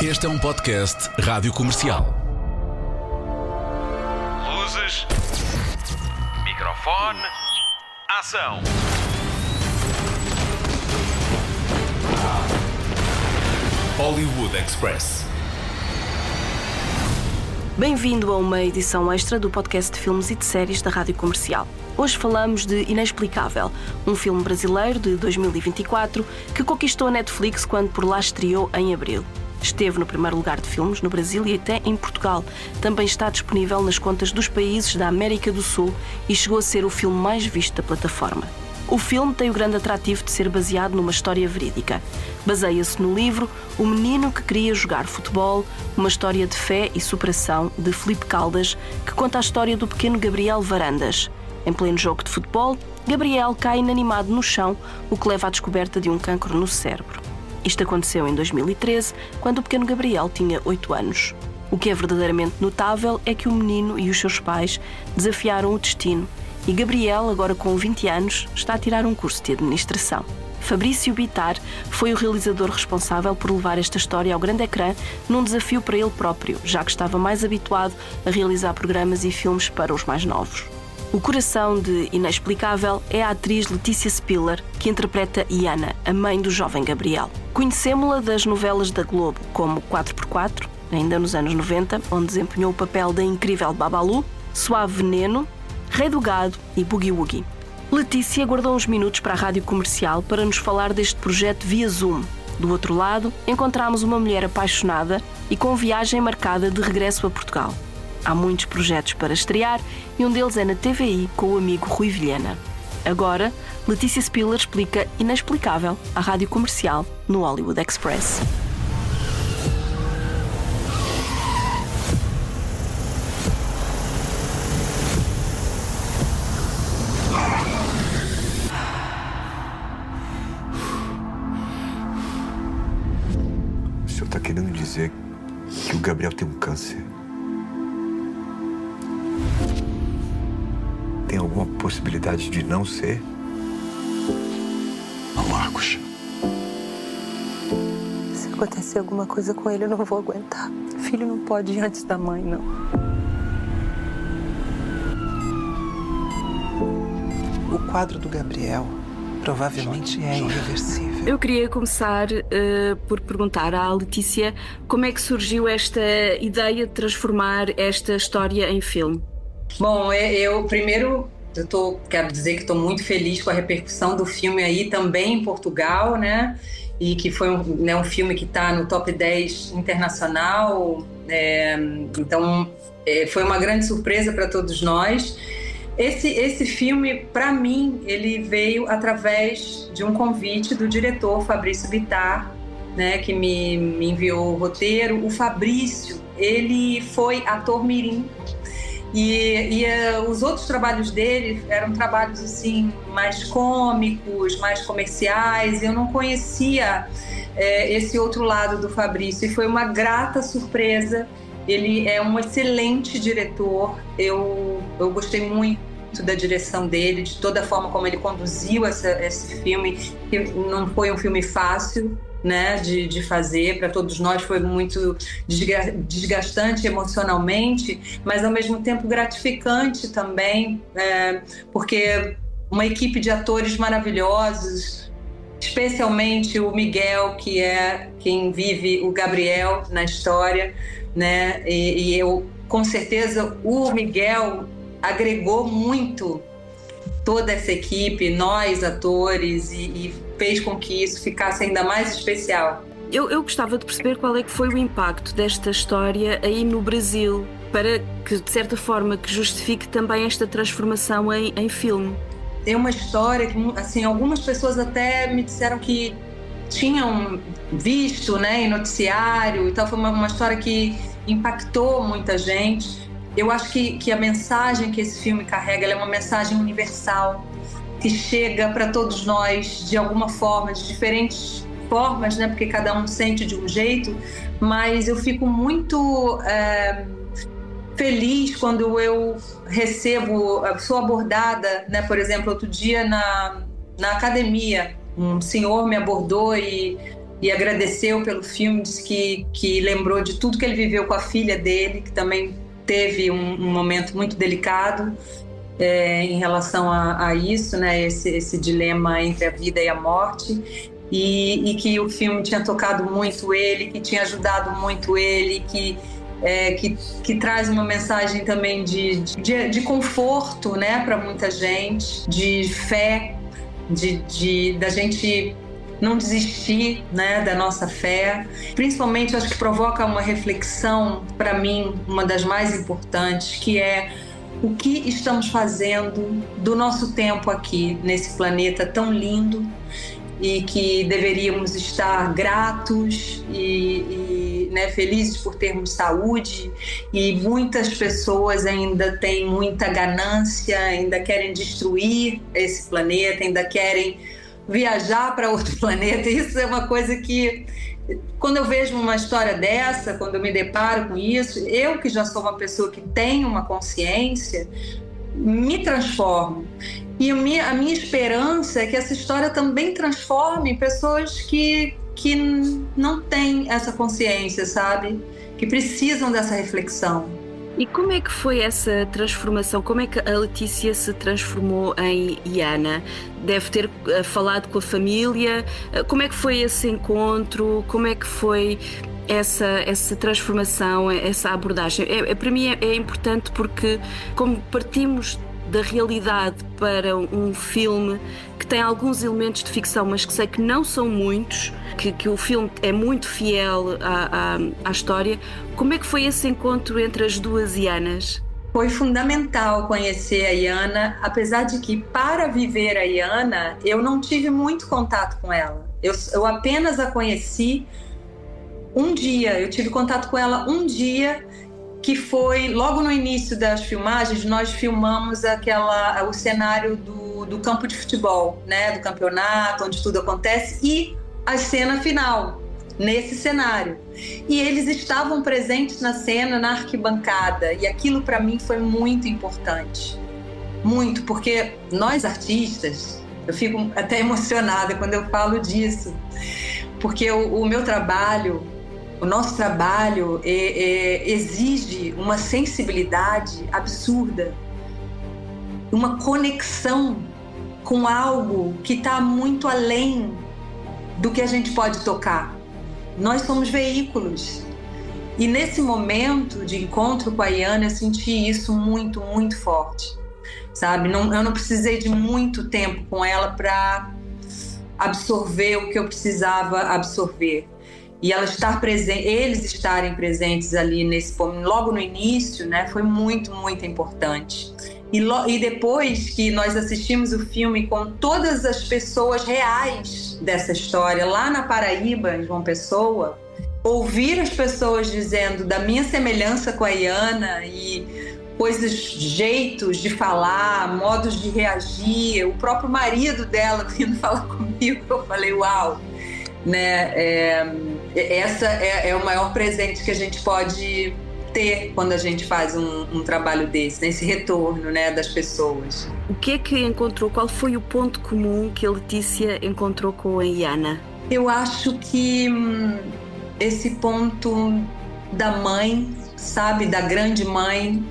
Este é um podcast Rádio Comercial. Luzes, microfone, ação. Hollywood Express. Bem-vindo a uma edição extra do podcast de filmes e de séries da Rádio Comercial. Hoje falamos de Inexplicável, um filme brasileiro de 2024 que conquistou a Netflix quando por lá estreou em abril. Esteve no primeiro lugar de filmes no Brasil e até em Portugal. Também está disponível nas contas dos países da América do Sul e chegou a ser o filme mais visto da plataforma. O filme tem o grande atrativo de ser baseado numa história verídica. Baseia-se no livro O Menino que Queria Jogar Futebol, uma história de fé e superação de Filipe Caldas, que conta a história do pequeno Gabriel Varandas. Em pleno jogo de futebol, Gabriel cai inanimado no chão, o que leva à descoberta de um cancro no cérebro. Isto aconteceu em 2013, quando o pequeno Gabriel tinha 8 anos. O que é verdadeiramente notável é que o menino e os seus pais desafiaram o destino e Gabriel, agora com 20 anos, está a tirar um curso de administração. Fabrício Bittar foi o realizador responsável por levar esta história ao grande ecrã num desafio para ele próprio, já que estava mais habituado a realizar programas e filmes para os mais novos. O coração de Inexplicável é a atriz Letícia Spiller, que interpreta Iana, a mãe do jovem Gabriel. Conhecemos-la das novelas da Globo, como 4x4, ainda nos anos 90, onde desempenhou o papel da incrível Babalu, Suave Veneno, Rei do Gado e Boogie Woogie. Letícia guardou uns minutos para a Rádio Comercial para nos falar deste projeto via Zoom. Do outro lado, encontramos uma mulher apaixonada e com viagem marcada de regresso a Portugal. Há muitos projetos para estrear e um deles é na TVI com o amigo Rui Vilhena. Agora, Letícia Spiller explica Inexplicável à Rádio Comercial no Hollywood Express. O senhor está querendo dizer que o Gabriel tem um câncer? Tem alguma possibilidade de não ser? Não, Marcos. Se acontecer alguma coisa com ele, eu não vou aguentar. Filho não pode ir antes da mãe, não. O quadro do Gabriel provavelmente é irreversível. Eu queria começar por perguntar à Letícia como é que surgiu esta ideia de transformar esta história em filme. Bom, quero dizer que estou muito feliz com a repercussão do filme aí também em Portugal, né? E que foi um filme que está no top 10 internacional. Então, foi uma grande surpresa para todos nós. Esse filme, para mim, ele veio através de um convite do diretor Fabrício Bittar, né, que me enviou o roteiro. O Fabrício, ele foi ator mirim. E os outros trabalhos dele eram trabalhos assim, mais cômicos, mais comerciais. Eu não conhecia esse outro lado do Fabrício e foi uma grata surpresa. Ele é um excelente diretor. Eu gostei muito da direção dele, de toda a forma como ele conduziu esse filme, que não foi um filme fácil, né, de fazer. Para todos nós foi muito desgastante emocionalmente, mas ao mesmo tempo gratificante também, porque uma equipe de atores maravilhosos, especialmente o Miguel, que é quem vive o Gabriel na história, né, e eu, com certeza, o Miguel agregou muito toda essa equipe, nós atores, e fez com que isso ficasse ainda mais especial. Eu gostava de perceber qual é que foi o impacto desta história aí no Brasil, para que, de certa forma, que justifique também esta transformação em filme. É uma história que, assim, algumas pessoas até me disseram que tinham visto, né, em noticiário e tal. Foi uma história que impactou muita gente. Eu acho que a mensagem que esse filme carrega, ela é uma mensagem universal, que chega para todos nós de alguma forma, de diferentes formas, né? Porque cada um sente de um jeito, mas eu fico muito feliz quando eu sou abordada, né? Por exemplo, outro dia na academia, um senhor me abordou e e agradeceu pelo filme, disse que lembrou de tudo que ele viveu com a filha dele, que também teve um momento muito delicado em relação a isso, né? Esse dilema entre a vida e a morte, e que o filme tinha tocado muito ele, que tinha ajudado muito ele, que traz uma mensagem também de conforto, né, para muita gente, de fé, da gente não desistir, né, da nossa fé. Principalmente, acho que provoca uma reflexão, para mim, uma das mais importantes, que é o que estamos fazendo do nosso tempo aqui, nesse planeta tão lindo, e que deveríamos estar gratos e né, felizes por termos saúde, e muitas pessoas ainda têm muita ganância, ainda querem destruir esse planeta, ainda querem viajar para outro planeta. Isso é uma coisa que, quando eu vejo uma história dessa, quando eu me deparo com isso, eu que já sou uma pessoa que tem uma consciência, me transformo. E a minha esperança é que essa história também transforme pessoas que não têm essa consciência, sabe? Que precisam dessa reflexão. E como é que foi essa transformação? Como é que a Letícia se transformou em Iana? Deve ter falado com a família. Como é que foi esse encontro? Como é que foi essa transformação, essa abordagem? Para mim é importante porque, como partimos da realidade para um filme que tem alguns elementos de ficção, mas que sei que não são muitos, que o filme é muito fiel à história. Como é que foi esse encontro entre as duas Ianas? Foi fundamental conhecer a Iana, apesar de que, para viver a Iana, eu não tive muito contato com ela. Eu apenas a conheci um dia, eu tive contato com ela um dia, que foi logo no início das filmagens. Nós filmamos o cenário do campo de futebol, né, do campeonato, onde tudo acontece, e a cena final, nesse cenário. E eles estavam presentes na cena, na arquibancada, e aquilo para mim foi muito importante. Muito, porque nós artistas, eu fico até emocionada quando eu falo disso, porque o meu trabalho, o nosso trabalho exige uma sensibilidade absurda, uma conexão com algo que está muito além do que a gente pode tocar. Nós somos veículos. E nesse momento de encontro com a Iana, eu senti isso muito, muito forte, sabe? Eu não precisei de muito tempo com ela para absorver o que eu precisava absorver. E ela estar presente, eles estarem presentes ali logo no início, né, foi muito, muito importante. E depois que nós assistimos o filme com todas as pessoas reais dessa história, lá na Paraíba, em João Pessoa, ouvir as pessoas dizendo da minha semelhança com a Iana e coisas, jeitos de falar, modos de reagir, o próprio marido dela vindo falar comigo, eu falei, uau! Né? Essa é o maior presente que a gente pode ter quando a gente faz um trabalho desse, nesse retorno, né, das pessoas. O que é que encontrou? Qual foi o ponto comum que a Letícia encontrou com a Iana? Eu acho que esse ponto da mãe, sabe, da grande mãe,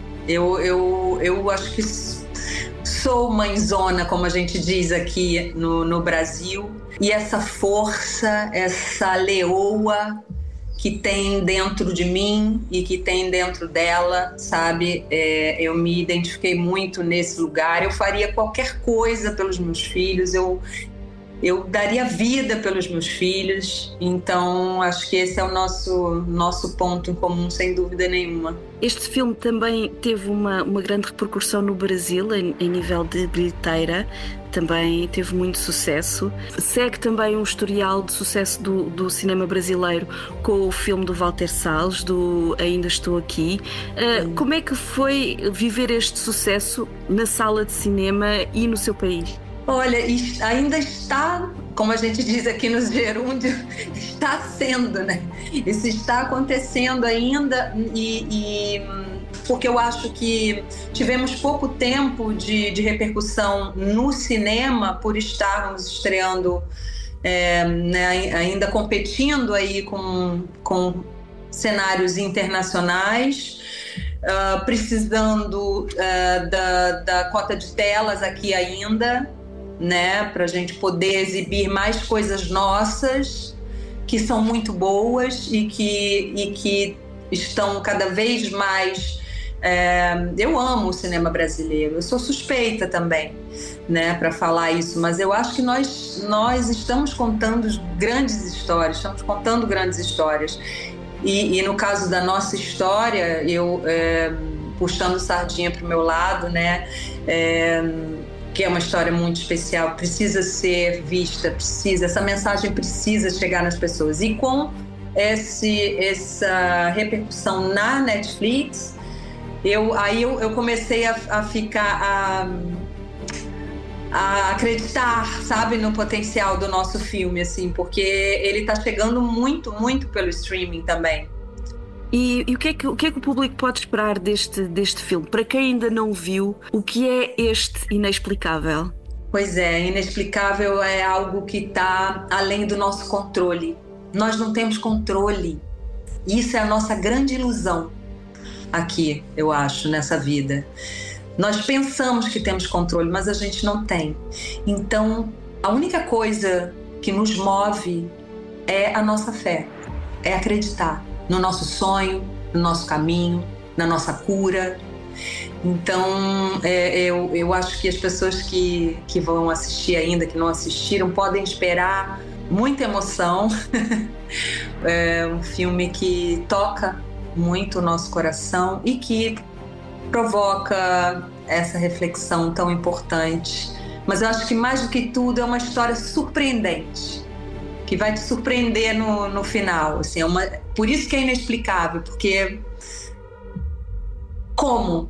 eu acho que sou mãezona, como a gente diz aqui no Brasil. E essa força, essa leoa que tem dentro de mim e que tem dentro dela, sabe? Eu me identifiquei muito nesse lugar. Eu faria qualquer coisa pelos meus filhos, eu daria vida pelos meus filhos. Então, acho que esse é o nosso ponto em comum, sem dúvida nenhuma. Este filme também teve uma grande repercussão no Brasil, em nível de bilheteira. Também teve muito sucesso. Segue também um historial de sucesso do cinema brasileiro com o filme do Walter Salles, do Ainda Estou Aqui. Como é que foi viver este sucesso na sala de cinema e no seu país? Olha, ainda está, como a gente diz aqui nos gerúndios, está sendo, né? Isso está acontecendo ainda porque eu acho que tivemos pouco tempo de repercussão no cinema por estarmos estreando né, ainda competindo aí com cenários internacionais, precisando da cota de telas aqui ainda, né, para a gente poder exibir mais coisas nossas que são muito boas e que estão cada vez mais. Eu amo o cinema brasileiro, eu sou suspeita também, né, para falar isso, mas eu acho que nós estamos contando grandes histórias, e no caso da nossa história, eu puxando sardinha para o meu lado, né, que é uma história muito especial, precisa ser vista, essa mensagem precisa chegar nas pessoas, e com essa repercussão na Netflix, eu comecei a ficar a acreditar, sabe, no potencial do nosso filme, assim, porque ele está chegando muito, muito pelo streaming também. E o que é que o público pode esperar deste filme? Para quem ainda não viu, o que é este Inexplicável? Pois é, Inexplicável é algo que está além do nosso controle. Nós não temos controle. Isso é a nossa grande ilusão aqui, eu acho, nessa vida. Nós pensamos que temos controle, mas a gente não tem. Então, a única coisa que nos move é a nossa fé, é acreditar no nosso sonho, no nosso caminho, na nossa cura. Então, eu acho que as pessoas que vão assistir ainda, que não assistiram, podem esperar muita emoção. É um filme que toca muito o nosso coração e que provoca essa reflexão tão importante. Mas eu acho que mais do que tudo é uma história surpreendente, que vai te surpreender no final. Assim, por isso que é inexplicável, porque como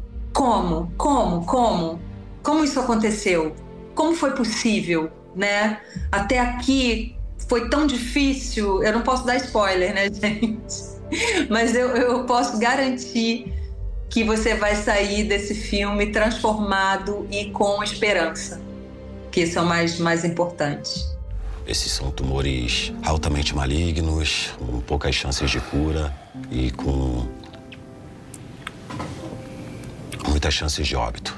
isso aconteceu? Como foi possível, né? Até aqui foi tão difícil. Eu não posso dar spoiler, né, gente? Mas eu posso garantir que você vai sair desse filme transformado e com esperança, que isso é o mais importante. Esses são tumores altamente malignos, com poucas chances de cura e com muitas chances de óbito.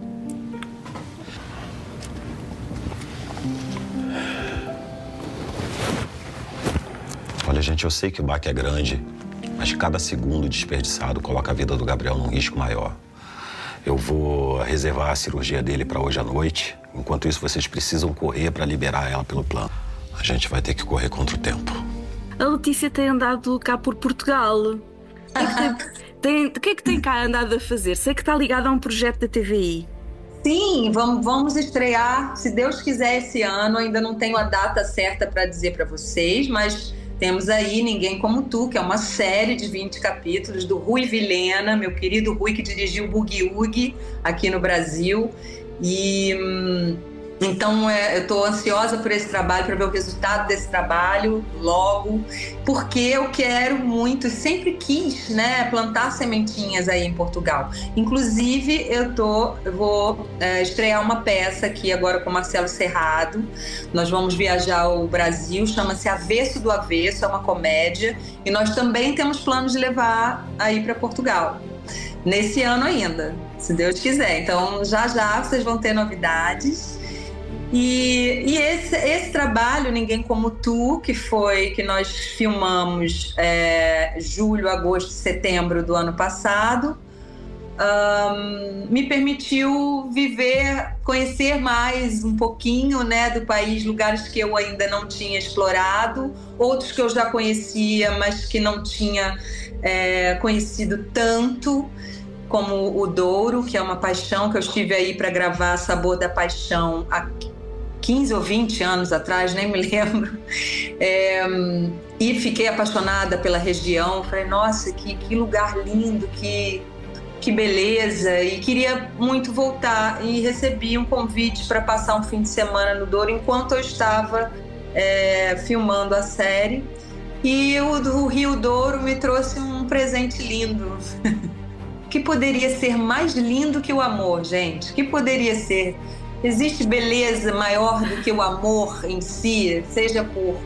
Olha, gente, eu sei que o baque é grande, mas cada segundo desperdiçado coloca a vida do Gabriel num risco maior. Eu vou reservar a cirurgia dele para hoje à noite. Enquanto isso, vocês precisam correr para liberar ela pelo plano. A gente vai ter que correr contra o tempo. A Letícia tem andado cá por Portugal. O que é que tem cá andado a fazer? Sei que está ligada a um projeto da TVI. Sim, vamos estrear, se Deus quiser, esse ano. Ainda não tenho a data certa para dizer para vocês, mas temos aí Ninguém Como Tu, que é uma série de 20 capítulos do Rui Vilhena, meu querido Rui, que dirigiu o Boogie Woogie aqui no Brasil. Então eu estou ansiosa por esse trabalho, para ver o resultado desse trabalho logo, porque eu quero muito, sempre quis, né, plantar sementinhas aí em Portugal. Inclusive eu vou estrear uma peça aqui agora com Marcelo Serrado. Nós vamos viajar ao Brasil, chama-se Avesso do Avesso, é uma comédia, e nós também temos planos de levar aí para Portugal nesse ano ainda, se Deus quiser. Então já vocês vão ter novidades. E esse trabalho, Ninguém Como Tu, que nós filmamos julho, agosto, setembro do ano passado, me permitiu conhecer mais um pouquinho, né, do país, lugares que eu ainda não tinha explorado, outros que eu já conhecia, mas que não tinha conhecido tanto, como o Douro, que é uma paixão, que eu estive aí para gravar Sabor da Paixão há 15 ou 20 anos atrás, nem me lembro, e fiquei apaixonada pela região. Falei, nossa, que lugar lindo, que beleza, e queria muito voltar, e recebi um convite para passar um fim de semana no Douro enquanto eu estava filmando a série, e o Rio Douro me trouxe um presente lindo. Que poderia ser mais lindo que o amor, gente? Que poderia ser existe beleza maior do que o amor em si, seja por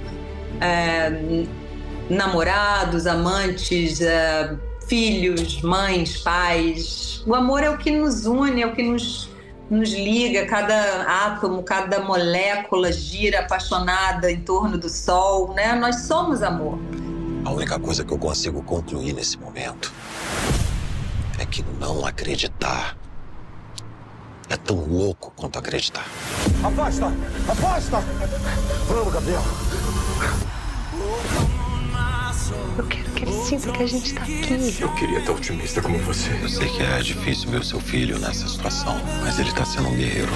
namorados, amantes, filhos, mães, pais. O amor é o que nos une, é o que nos liga. Cada átomo, cada molécula gira apaixonada em torno do sol, né? Nós somos amor. A única coisa que eu consigo concluir nesse momento é que não acreditar é tão louco quanto acreditar. Afasta! Afasta! Vamos, Gabriel. Eu quero que ele sinta que a gente tá aqui. Eu queria estar otimista como você. Eu sei que é difícil ver o seu filho nessa situação, mas ele tá sendo um guerreiro.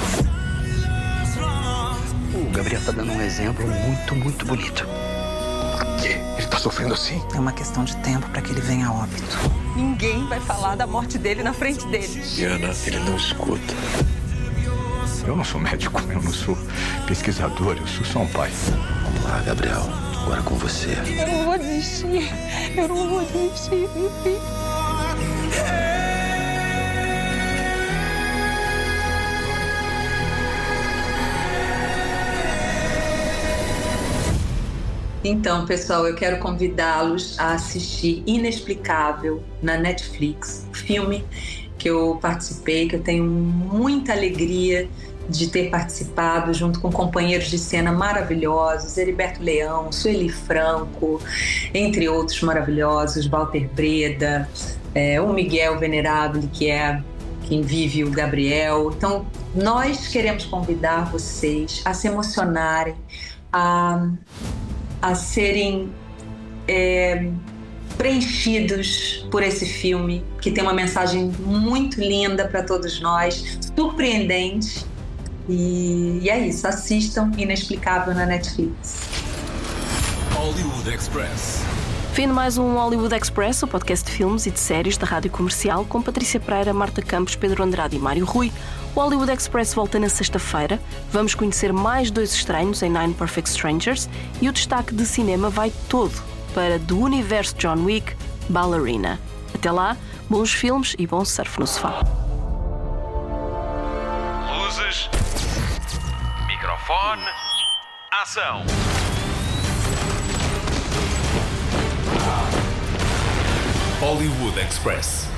O Gabriel tá dando um exemplo muito, muito bonito. Por quê? Ele tá sofrendo assim? É uma questão de tempo para que ele venha a óbito. Ninguém vai falar da morte dele na frente dele. Diana, ele não escuta. Eu não sou médico, eu não sou pesquisador, eu sou só um pai. Vamos lá, Gabriel. Agora é com você. Eu não vou desistir. Eu não vou desistir, meu filho. Então, pessoal, eu quero convidá-los a assistir Inexplicável na Netflix, filme que eu participei, que eu tenho muita alegria de ter participado junto com companheiros de cena maravilhosos, Heriberto Leão, Sueli Franco, entre outros maravilhosos, Walter Breda, o Miguel Venerable, que é quem vive o Gabriel. Então, nós queremos convidar vocês a se emocionarem, a serem preenchidos por esse filme, que tem uma mensagem muito linda para todos nós, surpreendente. E é isso, assistam Inexplicável na Netflix. Hollywood Express. Fim de mais um Hollywood Express, o podcast de filmes e de séries da Rádio Comercial, com Patrícia Pereira, Marta Campos, Pedro Andrade e Mário Rui. O Hollywood Express volta na sexta-feira. Vamos conhecer mais 2 estranhos em Nine Perfect Strangers e o destaque de cinema vai todo para do universo John Wick, Ballerina. Até lá, bons filmes e bom surf no sofá. Luzes, microfone, ação. Hollywood Express.